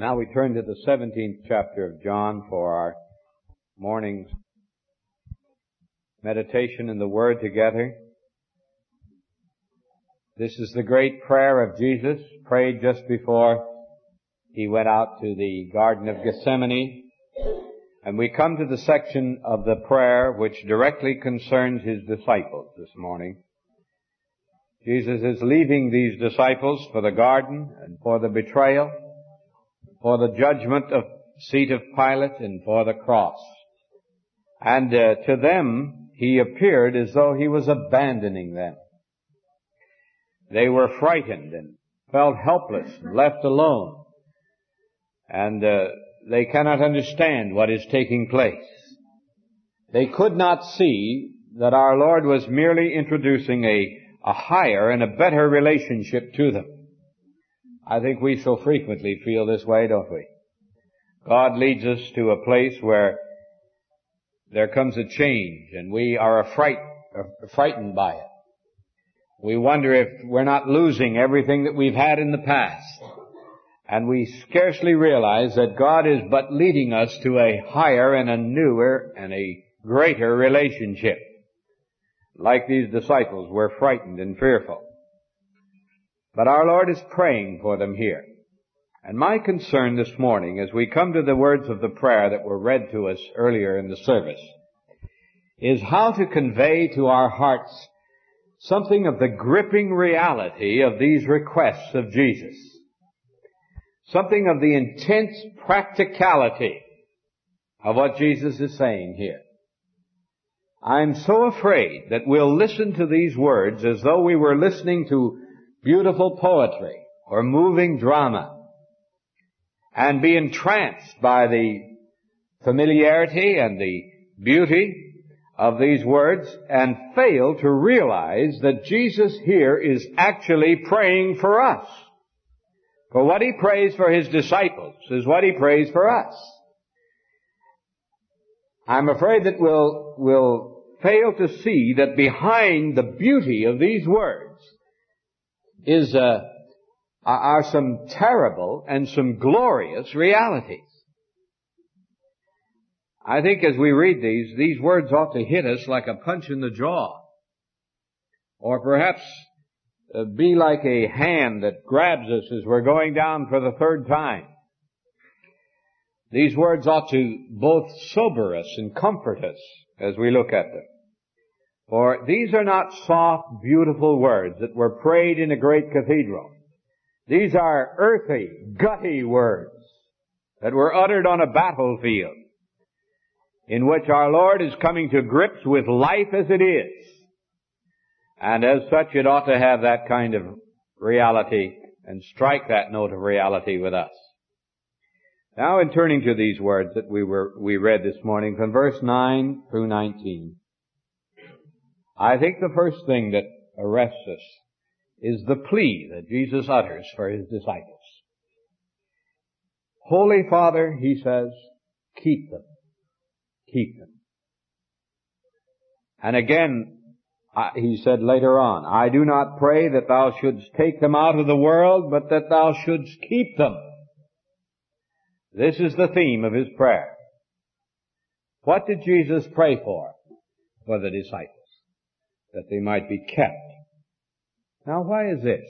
Now we turn to the 17th chapter of John for our morning's meditation in the Word together. This is the great prayer of Jesus, prayed just before he went out to the Garden of Gethsemane. And we come to the section of the prayer which directly concerns his disciples this morning. Jesus is leaving these disciples for the garden and for the betrayal, for the judgment of seat of Pilate, and for the cross. And to them, he appeared as though he was abandoning them. They were frightened and felt helpless and left alone. And they cannot understand what is taking place. They could not see that our Lord was merely introducing a higher and a better relationship to them. I think we so frequently feel this way, don't we? God leads us to a place where there comes a change and we are frightened by it. We wonder if we're not losing everything that we've had in the past. And we scarcely realize that God is but leading us to a higher and a newer and a greater relationship. Like these disciples were frightened and fearful. But our Lord is praying for them here. And my concern this morning, as we come to the words of the prayer that were read to us earlier in the service, is how to convey to our hearts something of the gripping reality of these requests of Jesus. Something of the intense practicality of what Jesus is saying here. I'm so afraid that we'll listen to these words as though we were listening to beautiful poetry or moving drama and be entranced by the familiarity and the beauty of these words and fail to realize that Jesus here is actually praying for us. For what he prays for his disciples is what he prays for us. I'm afraid that we'll fail to see that behind the beauty of these words are some terrible and some glorious realities. I think as we read these words ought to hit us like a punch in the jaw. Or perhaps be like a hand that grabs us as we're going down for the third time. These words ought to both sober us and comfort us as we look at them. For these are not soft, beautiful words that were prayed in a great cathedral. These are earthy, gutty words that were uttered on a battlefield in which our Lord is coming to grips with life as it is. And as such, it ought to have that kind of reality and strike that note of reality with us. Now, in turning to these words that we read this morning from verse 9 through 19, I think the first thing that arrests us is the plea that Jesus utters for his disciples. Holy Father, he says, keep them. Keep them. And again, he said later on, I do not pray that thou shouldst take them out of the world, but that thou shouldst keep them. This is the theme of his prayer. What did Jesus pray for? For the disciples. That they might be kept. Now, why is this?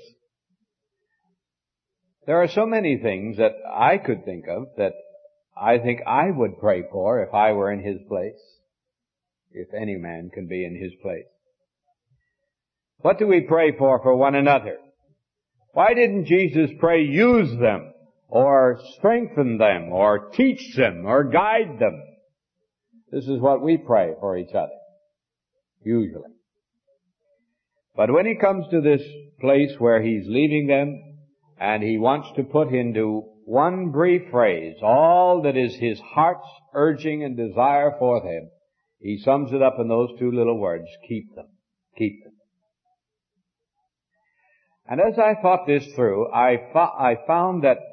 There are so many things that I could think of that I think I would pray for if I were in his place. If any man can be in his place. What do we pray for one another? Why didn't Jesus pray use them, or strengthen them, or teach them, or guide them? This is what we pray for each other, usually. But when he comes to this place where he's leaving them, and he wants to put into one brief phrase all that is his heart's urging and desire for them, he sums it up in those two little words, keep them, keep them. And as I thought this through, I found that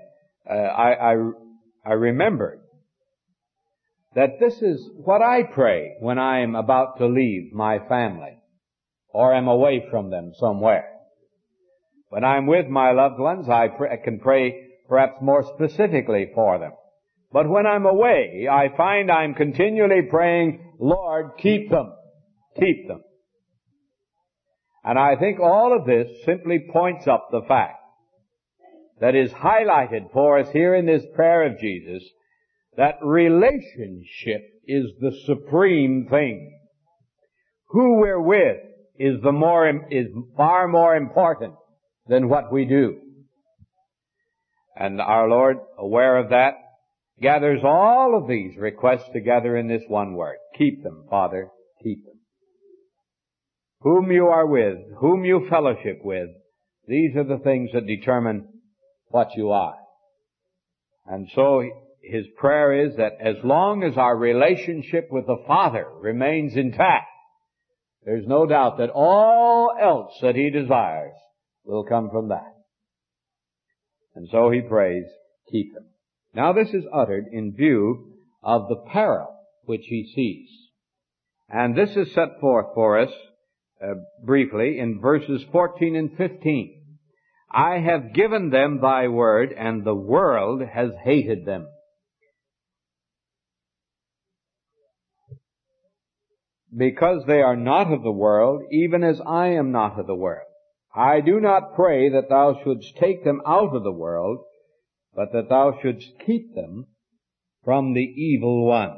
I remembered that this is what I pray when I am about to leave my family or am away from them somewhere. When I'm with my loved ones, I can pray perhaps more specifically for them. But when I'm away, I find I'm continually praying, Lord, keep them. Keep them. And I think all of this simply points up the fact that is highlighted for us here in this prayer of Jesus, that relationship is the supreme thing. Who we're with is far more important than what we do. And our Lord, aware of that, gathers all of these requests together in this one word. Keep them, Father, keep them. Whom you are with, whom you fellowship with, these are the things that determine what you are. And so his prayer is that as long as our relationship with the Father remains intact, there's no doubt that all else that he desires will come from that. And so he prays, keep them. Now this is uttered in view of the peril which he sees. And this is set forth for us briefly in verses 14 and 15. I have given them thy word, and the world has hated them. Because they are not of the world, even as I am not of the world. I do not pray that thou shouldst take them out of the world, but that thou shouldst keep them from the evil one.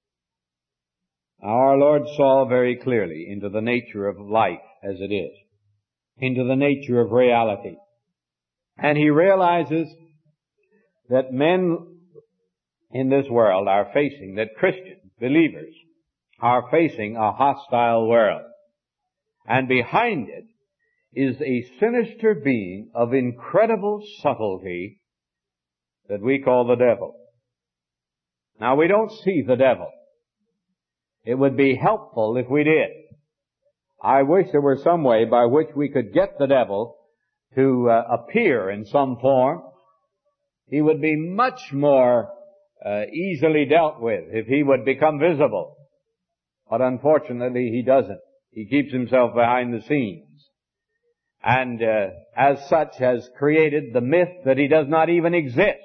Our Lord saw very clearly into the nature of life as it is, into the nature of reality. And he realizes that men in this world are facing, that Christians, believers, are facing a hostile world. And behind it is a sinister being of incredible subtlety that we call the devil. Now, we don't see the devil. It would be helpful if we did. I wish there were some way by which we could get the devil to appear in some form. He would be much more easily dealt with if he would become visible. But unfortunately, he doesn't. He keeps himself behind the scenes. And as such has created the myth that he does not even exist.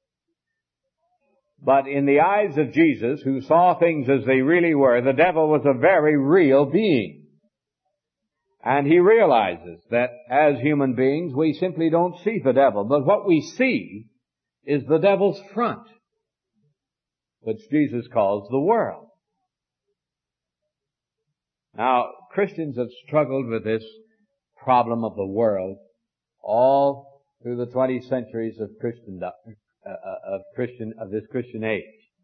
But in the eyes of Jesus, who saw things as they really were, the devil was a very real being. And he realizes that as human beings, we simply don't see the devil. But what we see is the devil's front, which Jesus calls the world. Now, Christians have struggled with this problem of the world all through the 20 centuries of Christendom, of this Christian age.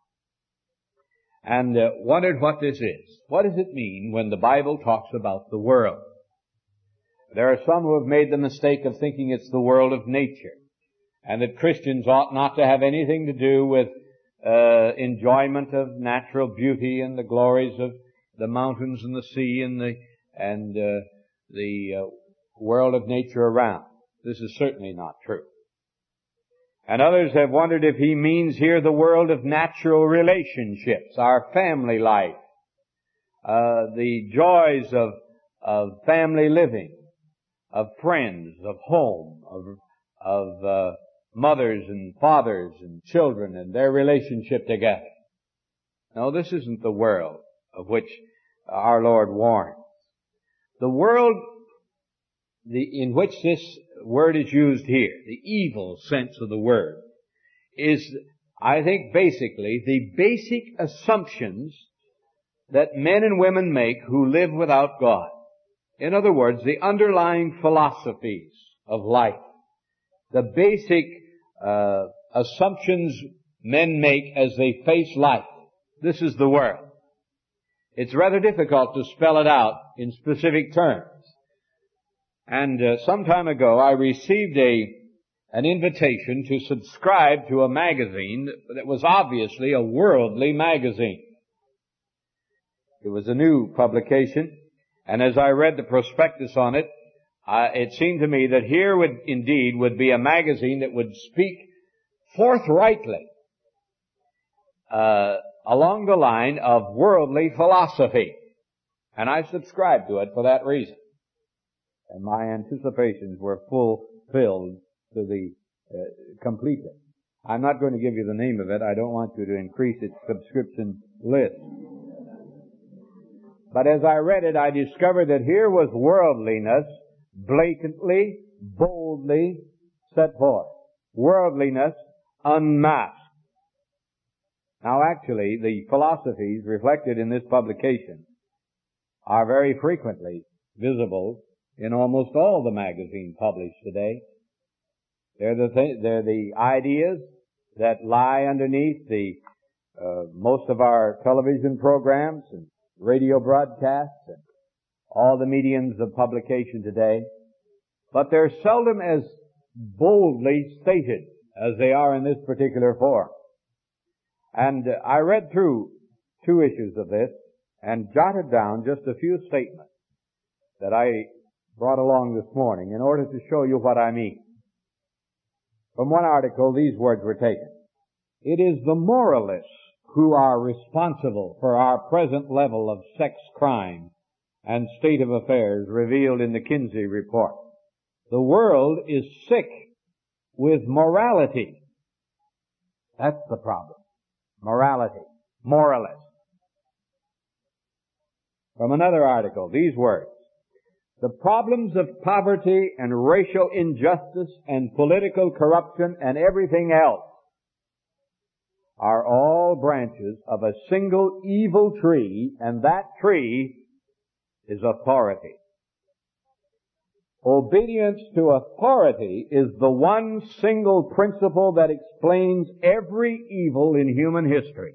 And wondered what this is. What does it mean when the Bible talks about the world? There are some who have made the mistake of thinking it's the world of nature, and that Christians ought not to have anything to do with enjoyment of natural beauty and the glories of the mountains and the sea and the world of nature around. This is certainly not true. And others have wondered if he means here the world of natural relationships, our family life, the joys of family living, of friends, of home, of mothers and fathers and children and their relationship together. No, this isn't the world of which our Lord warns. The world in which this word is used here, the evil sense of the word, is, I think, basically the basic assumptions that men and women make who live without God. In other words, the underlying philosophies of life, the basic assumptions men make as they face life. This is the world. It's rather difficult to spell it out in specific terms. And some time ago, I received an invitation to subscribe to a magazine that was obviously a worldly magazine. It was a new publication, and as I read the prospectus on it, it seemed to me that here would be a magazine that would speak forthrightly along the line of worldly philosophy. And I subscribed to it for that reason. And my anticipations were fulfilled to the completely. I'm not going to give you the name of it. I don't want you to increase its subscription list. But as I read it, I discovered that here was worldliness blatantly, boldly set forth. Worldliness unmasked. Now actually, the philosophies reflected in this publication are very frequently visible in almost all the magazines published today. They're the ideas that lie underneath the most of our television programs and radio broadcasts and all the mediums of publication today. But they're seldom as boldly stated as they are in this particular form. And I read through 2 issues of this and jotted down just a few statements that I brought along this morning in order to show you what I mean. From one article, these words were taken. It is the moralists who are responsible for our present level of sex crime and state of affairs revealed in the Kinsey report. The world is sick with morality. That's the problem. Morality. Moralists. From another article, these words. The problems of poverty and racial injustice and political corruption and everything else are all branches of a single evil tree, and that tree is authority. Obedience to authority is the one single principle that explains every evil in human history.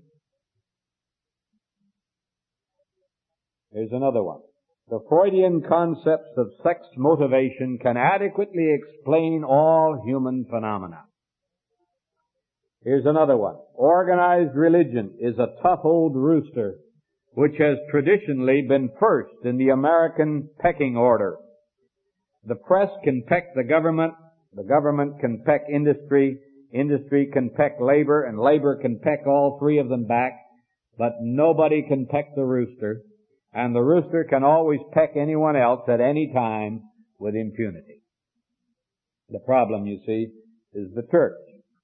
Here's another one. The Freudian concepts of sex motivation can adequately explain all human phenomena. Here's another one. Organized religion is a tough old rooster which has traditionally been first in the American pecking order. The press can peck the government can peck industry can peck labor, and labor can peck all 3 of them back, but nobody can peck the rooster. And the rooster can always peck anyone else at any time with impunity. The problem, you see, is the church.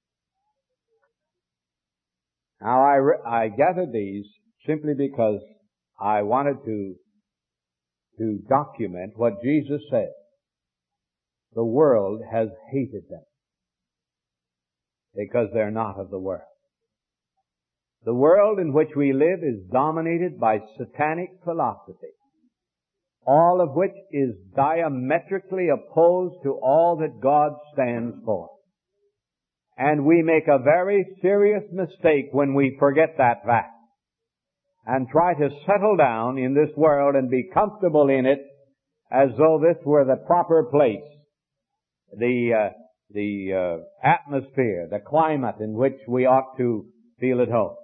Now, I gathered these simply because I wanted to document what Jesus said. The world has hated them because they're not of the world. The world in which we live is dominated by satanic philosophy, all of which is diametrically opposed to all that God stands for. And we make a very serious mistake when we forget that fact and try to settle down in this world and be comfortable in it as though this were the proper place, the atmosphere, the climate in which we ought to feel at home.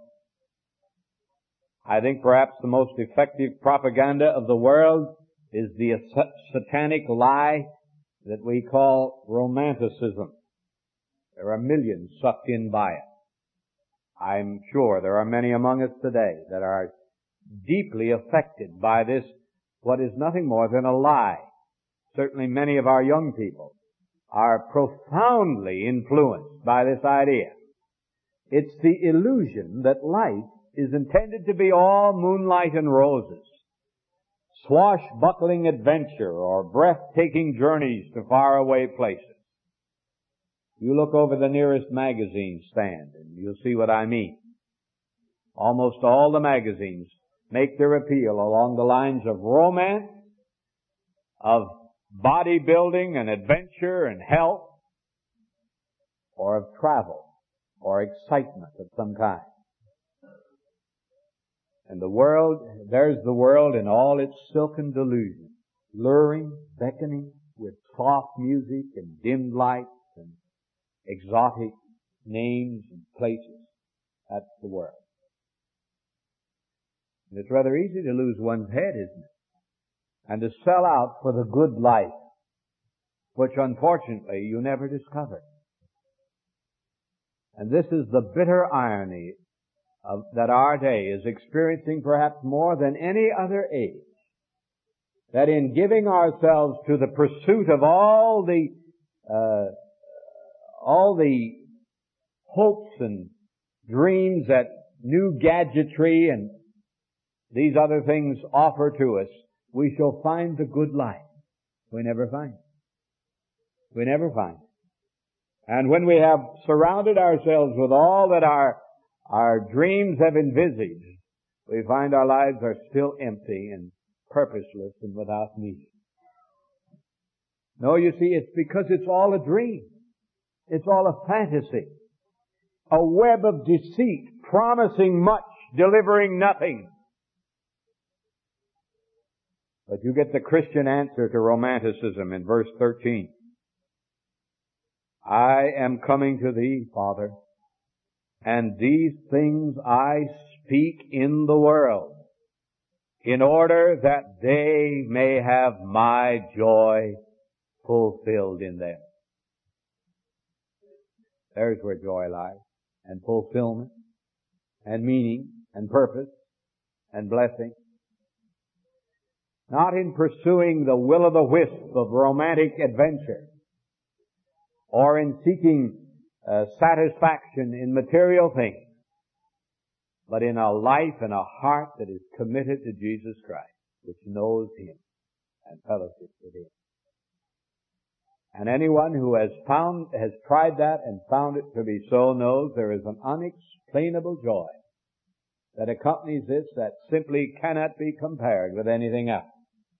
I think perhaps the most effective propaganda of the world is the satanic lie that we call romanticism. There are millions sucked in by it. I'm sure there are many among us today that are deeply affected by this, what is nothing more than a lie. Certainly many of our young people are profoundly influenced by this idea. It's the illusion that life is intended to be all moonlight and roses, swashbuckling adventure or breathtaking journeys to faraway places. You look over the nearest magazine stand and you'll see what I mean. Almost all the magazines make their appeal along the lines of romance, of bodybuilding and adventure and health, or of travel or excitement of some kind. And the world, there's the world in all its silken delusion, luring, beckoning with soft music and dimmed lights and exotic names and places. That's the world. And it's rather easy to lose one's head, isn't it? And to sell out for the good life, which unfortunately you never discover. And this is the bitter irony that our day is experiencing perhaps more than any other age. That in giving ourselves to the pursuit of all all the hopes and dreams that new gadgetry and these other things offer to us, we shall find the good life. We never find it. We never find it. And when we have surrounded ourselves with all that our dreams have envisaged, we find our lives are still empty and purposeless and without meaning. No, you see, it's because it's all a dream. It's all a fantasy. A web of deceit, promising much, delivering nothing. But you get the Christian answer to romanticism in verse 13. I am coming to thee, Father, and these things I speak in the world, in order that they may have my joy fulfilled in them. There's where joy lies, and fulfillment, and meaning, and purpose, and blessing. Not in pursuing the will-o'-the-wisp of romantic adventure, or in seeking satisfaction in material things, but in a life and a heart that is committed to Jesus Christ, which knows Him and fellowships with Him. And anyone who has tried that and found it to be so knows there is an unexplainable joy that accompanies this that simply cannot be compared with anything else.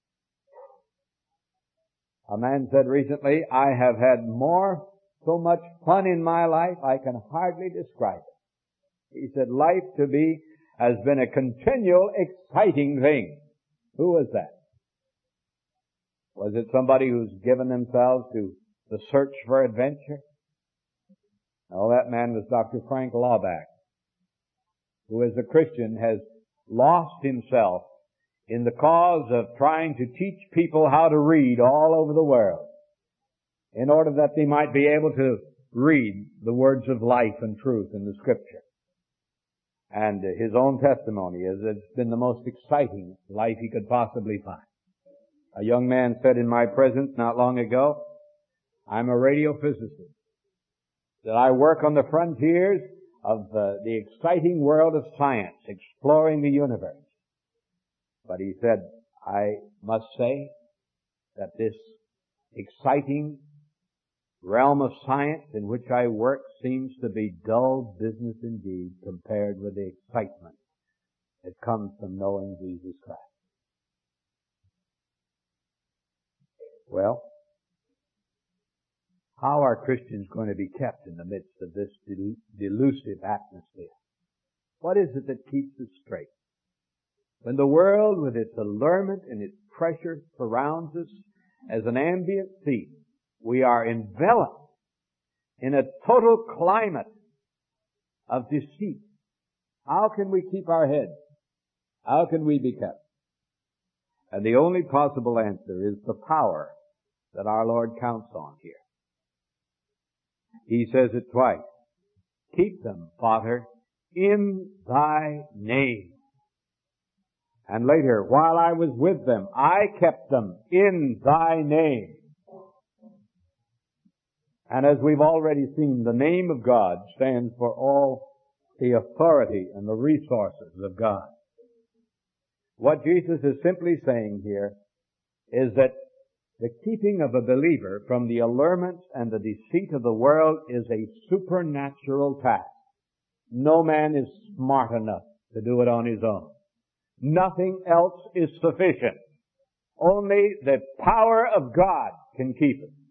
A man said recently, I have had so much fun in my life, I can hardly describe it. He said, life to me has been a continual exciting thing. Who was that? Was it somebody who's given themselves to the search for adventure? No, that man was Dr. Frank Laubach, who as a Christian has lost himself in the cause of trying to teach people how to read all over the world in order that they might be able to read the words of life and truth in the Scripture. And his own testimony is that it's been the most exciting life he could possibly find. A young man said in my presence not long ago, I'm a radiophysicist, that I work on the frontiers of the exciting world of science, exploring the universe. But he said, I must say that this exciting realm of science in which I work seems to be dull business indeed compared with the excitement that comes from knowing Jesus Christ. Well, how are Christians going to be kept in the midst of this delusive atmosphere? What is it that keeps us straight? When the world with its allurement and its pressure surrounds us as an ambient sea, we are enveloped in a total climate of deceit. How can we keep our heads? How can we be kept? And the only possible answer is the power that our Lord counts on here. He says it twice. Keep them, Father, in thy name. And later, while I was with them, I kept them in thy name. And as we've already seen, the name of God stands for all the authority and the resources of God. What Jesus is simply saying here is that the keeping of a believer from the allurements and the deceit of the world is a supernatural task. No man is smart enough to do it on his own. Nothing else is sufficient. Only the power of God can keep it.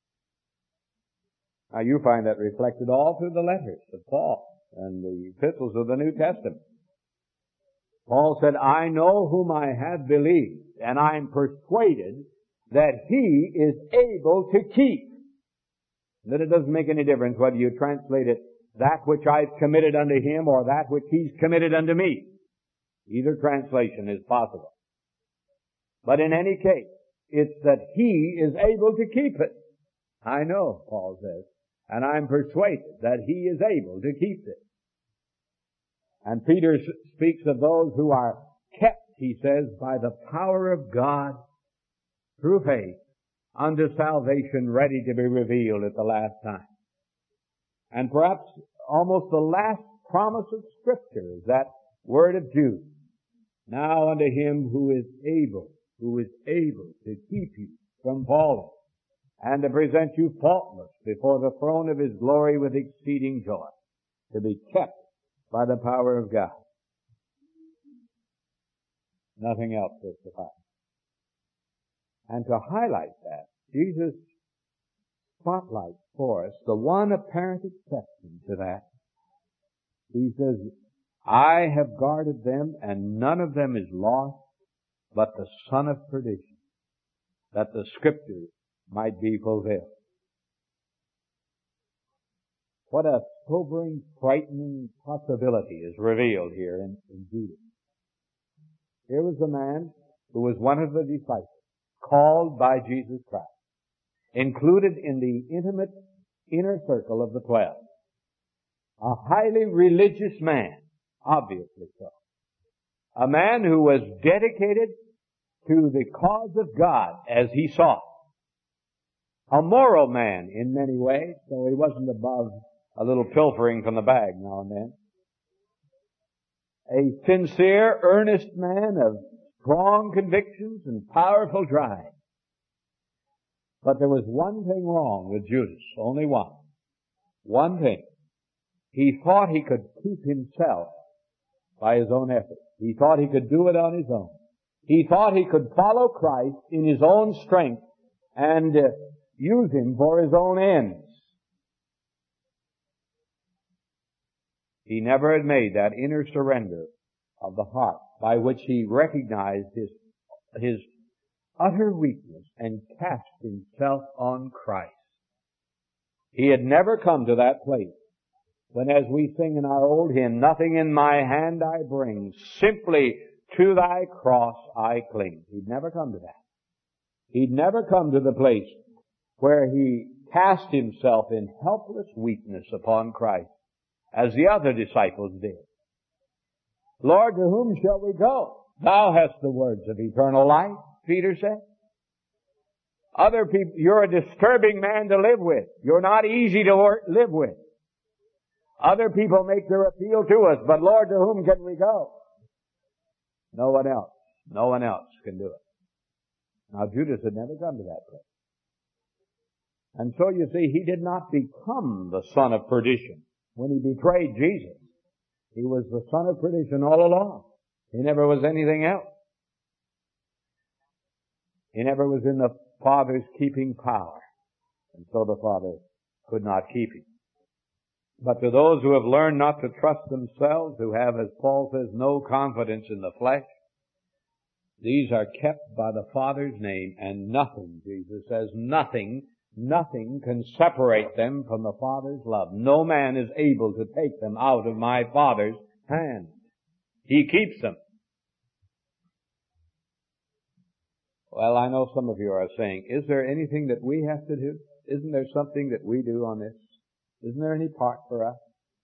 Now you find that reflected all through the letters of Paul and the epistles of the New Testament. Paul said, I know whom I have believed, and I am persuaded that he is able to keep. That it doesn't make any difference whether you translate it, that which I've committed unto him or that which he's committed unto me. Either translation is possible. But in any case, it's that he is able to keep it. I know, Paul says, and I'm persuaded that he is able to keep it. And Peter speaks of those who are kept, he says, by the power of God through faith unto salvation ready to be revealed at the last time. And perhaps almost the last promise of Scripture is that word of Jude. Now unto him who is able to keep you from falling and to present you faultless before the throne of his glory with exceeding joy, to be kept by the power of God. Nothing else will suffice. And to highlight that, Jesus spotlights for us the one apparent exception to that. He says, I have guarded them, and none of them is lost, but the son of perdition, that the Scriptures might be fulfilled. What a sobering, frightening possibility is revealed here in Judas. Here was a man who was one of the disciples, called by Jesus Christ, included in the intimate inner circle of the 12. A highly religious man, obviously so. A man who was dedicated to the cause of God as he saw it. A moral man in many ways, though he wasn't above a little pilfering from the bag now and then. A sincere, earnest man of strong convictions and powerful drive. But there was one thing wrong with Judas, only one. One thing. He thought he could keep himself by his own effort. He thought he could do it on his own. He thought he could follow Christ in his own strength and use him for his own ends. He never had made that inner surrender of the heart by which he recognized his utter weakness and cast himself on Christ. He had never come to that place when, as we sing in our old hymn, nothing in my hand I bring, simply to thy cross I cling. He'd never come to that. He'd never come to the place where he cast himself in helpless weakness upon Christ, as the other disciples did. Lord, to whom shall we go? Thou hast the words of eternal life, Peter said. Other people, you're a disturbing man to live with. You're not easy to live with. Other people make their appeal to us, but Lord, to whom can we go? No one else. No one else can do it. Now, Judas had never come to that place. And so you see, he did not become the son of perdition when he betrayed Jesus. He was the son of perdition all along. He never was anything else. He never was in the Father's keeping power. And so the Father could not keep him. But to those who have learned not to trust themselves, who have, as Paul says, no confidence in the flesh, these are kept by the Father's name, and nothing, Jesus says, nothing can separate them from the Father's love. No man is able to take them out of my Father's hand. He keeps them. Well, I know some of you are saying, is there anything that we have to do? Isn't there something that we do on this? Isn't there any part for us?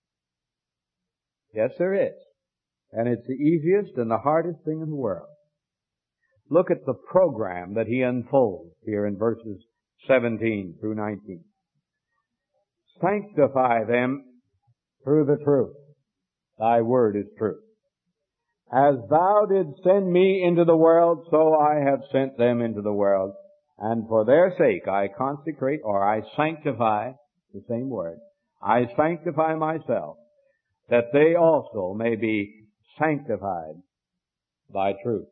Yes, there is. And it's the easiest and the hardest thing in the world. Look at the program that he unfolds here in verses 17 through 19. Sanctify them through the truth. Thy word is truth. As thou didst send me into the world, so I have sent them into the world. And for their sake I consecrate, or I sanctify, the same word, I sanctify myself, that they also may be sanctified by truth.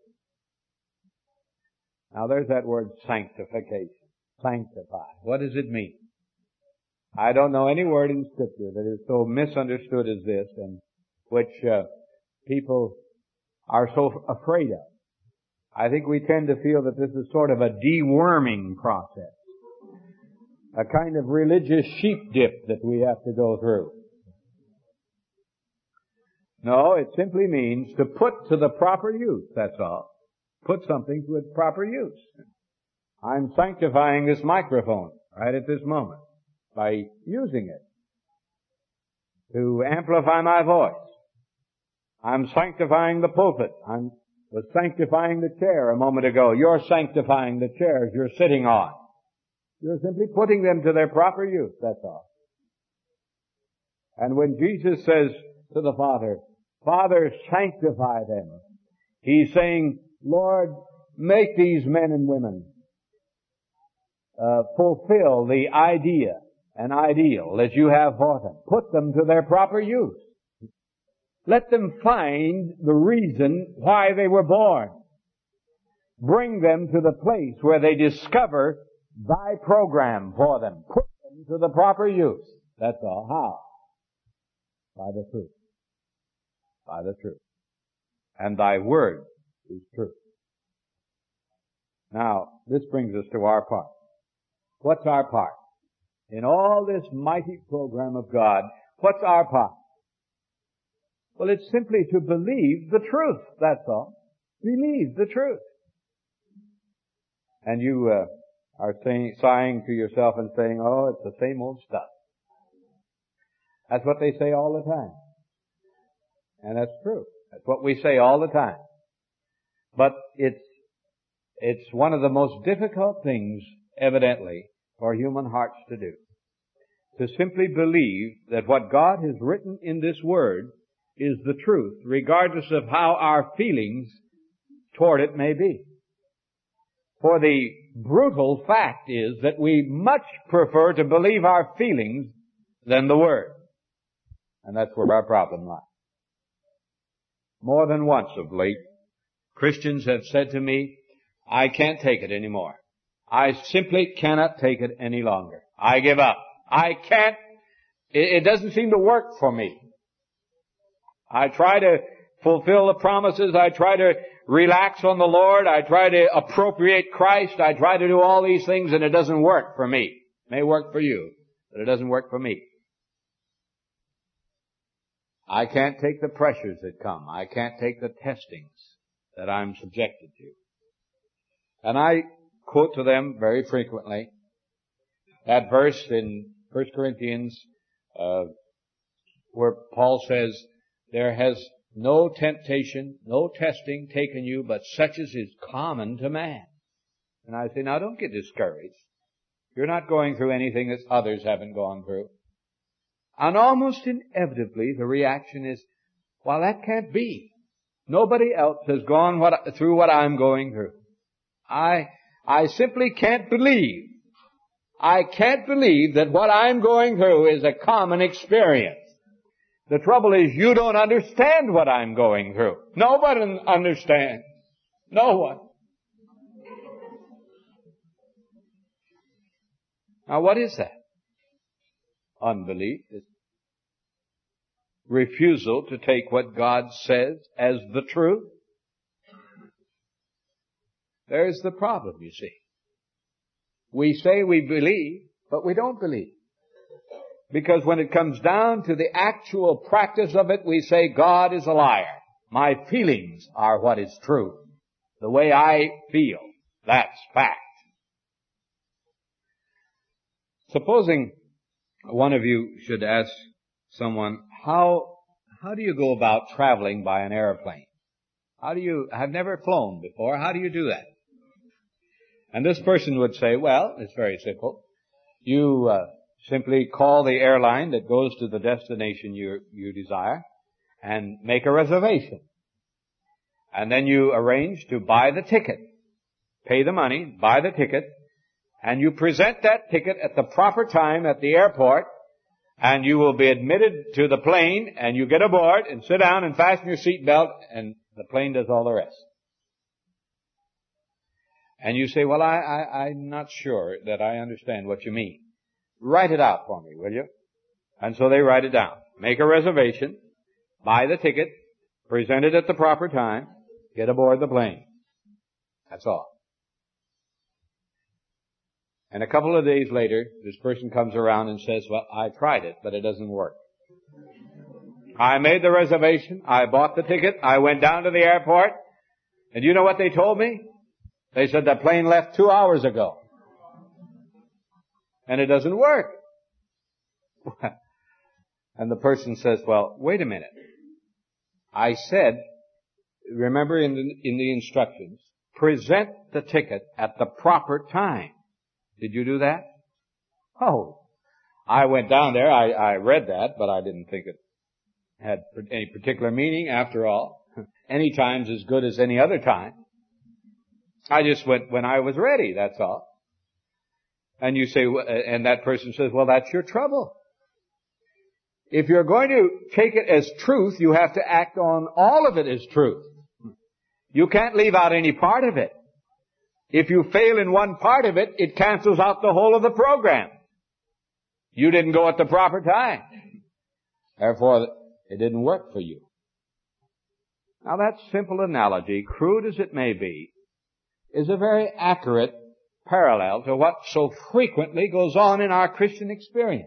Now there's that word sanctification. Sanctify. What does it mean? I don't know any word in Scripture that is so misunderstood as this, and which people are so afraid of. I think we tend to feel that this is sort of a deworming process, a kind of religious sheep dip that we have to go through. No, it simply means to put to the proper use, that's all. Put something to its proper use. I'm sanctifying this microphone right at this moment by using it to amplify my voice. I'm sanctifying the pulpit. I was sanctifying the chair a moment ago. You're sanctifying the chairs you're sitting on. You're simply putting them to their proper use, that's all. And when Jesus says to the Father, Father, sanctify them, He's saying, Lord, make these men and women fulfill the idea and ideal that you have for them. Put them to their proper use. Let them find the reason why they were born. Bring them to the place where they discover thy program for them. Put them to the proper use. That's all. How? By the truth. By the truth. And thy word is truth. Now, this brings us to our part. What's our part? In all this mighty program of God, what's our part? Well, it's simply to believe the truth, that's all. Believe the truth. And you are sighing to yourself and saying, oh, it's the same old stuff. That's what they say all the time. And that's true. That's what we say all the time. But it's one of the most difficult things, evidently, for human hearts to do. To simply believe that what God has written in this Word is the truth, regardless of how our feelings toward it may be. For the brutal fact is that we much prefer to believe our feelings than the Word. And that's where our problem lies. More than once of late, Christians have said to me, I can't take it anymore. I simply cannot take it any longer. I give up. I can't. It doesn't seem to work for me. I try to fulfill the promises. I try to relax on the Lord. I try to appropriate Christ. I try to do all these things and it doesn't work for me. It may work for you, but it doesn't work for me. I can't take the pressures that come. I can't take the testings that I'm subjected to. And I quote to them very frequently that verse in 1 Corinthians where Paul says, there has no temptation, no testing taken you, but such as is common to man. And I say, now don't get discouraged. You're not going through anything that others haven't gone through. And almost inevitably the reaction is, well, that can't be. Nobody else has gone through what I'm going through. I simply can't believe. I can't believe that what I'm going through is a common experience. The trouble is you don't understand what I'm going through. Nobody understands. No one. Now what is that? Unbelief. It's refusal to take what God says as the truth. There's the problem, you see. We say we believe, but we don't believe. Because when it comes down to the actual practice of it, we say God is a liar. My feelings are what is true. The way I feel, that's fact. Supposing one of you should ask someone, how do you go about traveling by an airplane? I've never flown before. How do you do that? And this person would say, well, it's very simple. You simply call the airline that goes to the destination you desire and make a reservation. And then you arrange to buy the ticket. Pay the money, buy the ticket, and you present that ticket at the proper time at the airport, and you will be admitted to the plane, and you get aboard and sit down and fasten your seatbelt, and the plane does all the rest. And you say, well, I'm not sure that I understand what you mean. Write it out for me, will you? And so they write it down. Make a reservation, buy the ticket, present it at the proper time, get aboard the plane. That's all. And a couple of days later, this person comes around and says, well, I tried it, but it doesn't work. I made the reservation, I bought the ticket, I went down to the airport, and you know what they told me? They said the plane left 2 hours ago. And it doesn't work. And the person says, well, wait a minute. I said, remember in the instructions, present the ticket at the proper time. Did you do that? Oh, I went down there, I read that, but I didn't think it had any particular meaning after all. Any time's as good as any other time. I just went when I was ready, that's all. And you say, and that person says, well, that's your trouble. If you're going to take it as truth, you have to act on all of it as truth. You can't leave out any part of it. If you fail in one part of it, it cancels out the whole of the program. You didn't go at the proper time. Therefore, it didn't work for you. Now that simple analogy, crude as it may be, is a very accurate parallel to what so frequently goes on in our Christian experience.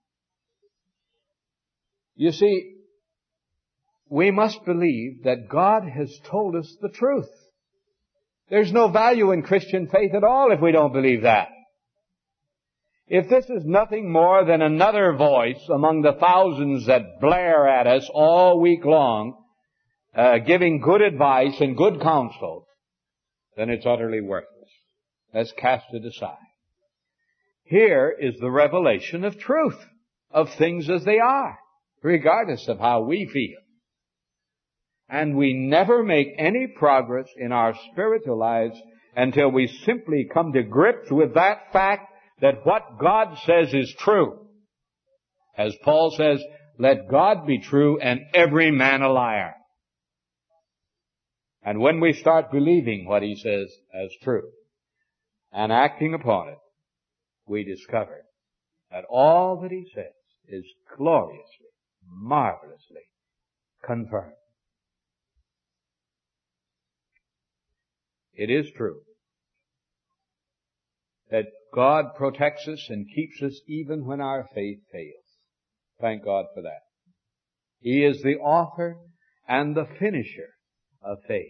You see, we must believe that God has told us the truth. There's no value in Christian faith at all if we don't believe that. If this is nothing more than another voice among the thousands that blare at us all week long, giving good advice and good counsel, then it's utterly worthless. Let's cast it aside. Here is the revelation of truth, of things as they are, regardless of how we feel. And we never make any progress in our spiritual lives until we simply come to grips with that fact that what God says is true. As Paul says, let God be true and every man a liar. And when we start believing what he says as true and acting upon it, we discover that all that he says is gloriously, marvelously confirmed. It is true that God protects us and keeps us even when our faith fails. Thank God for that. He is the author and the finisher of faith.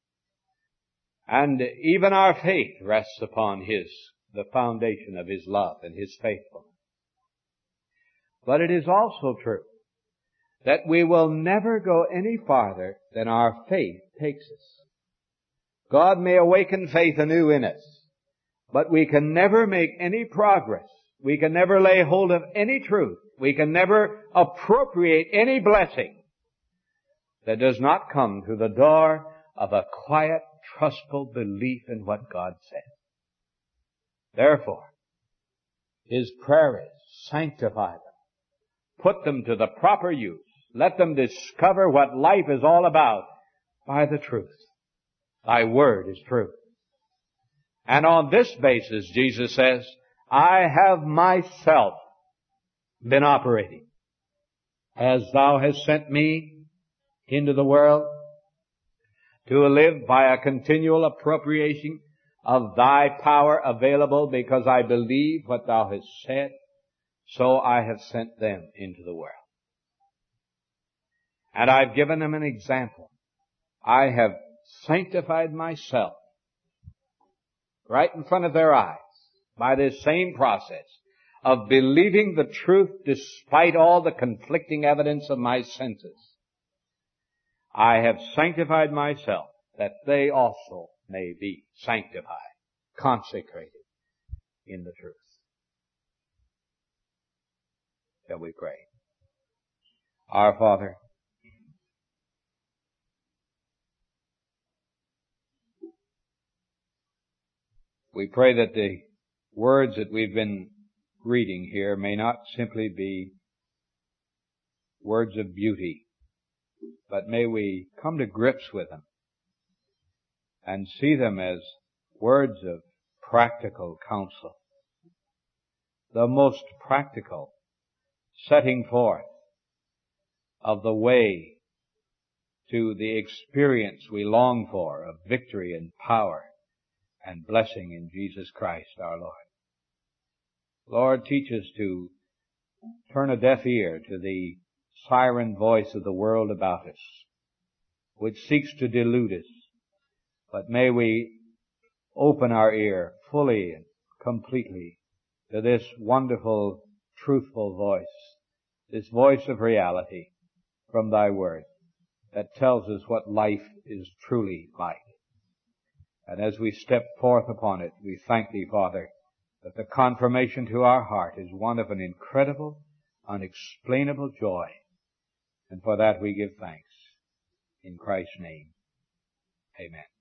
And even our faith rests upon the foundation of his love and his faithfulness. But it is also true that we will never go any farther than our faith takes us. God may awaken faith anew in us, but we can never make any progress. We can never lay hold of any truth. We can never appropriate any blessing that does not come through the door of a quiet, trustful belief in what God says. Therefore, his prayer is, sanctify them. Put them to the proper use. Let them discover what life is all about by the truth. Thy word is true. And on this basis, Jesus says, I have myself been operating as thou hast sent me into the world to live by a continual appropriation of thy power available because I believe what thou hast said, so I have sent them into the world. And I've given them an example. I have sanctified myself right in front of their eyes by this same process of believing the truth despite all the conflicting evidence of my senses. I have sanctified myself that they also may be sanctified, consecrated in the truth. Shall we pray? Our Father, we pray that the words that we've been reading here may not simply be words of beauty, but may we come to grips with them and see them as words of practical counsel. The most practical setting forth of the way to the experience we long for of victory and power and blessing in Jesus Christ our Lord. Lord, teach us to turn a deaf ear to the siren voice of the world about us, which seeks to delude us. But may we open our ear fully and completely to this wonderful, truthful voice, this voice of reality from thy word that tells us what life is truly like. And as we step forth upon it, we thank thee, Father, that the confirmation to our heart is one of an incredible, unexplainable joy. And for that we give thanks. In Christ's name, amen.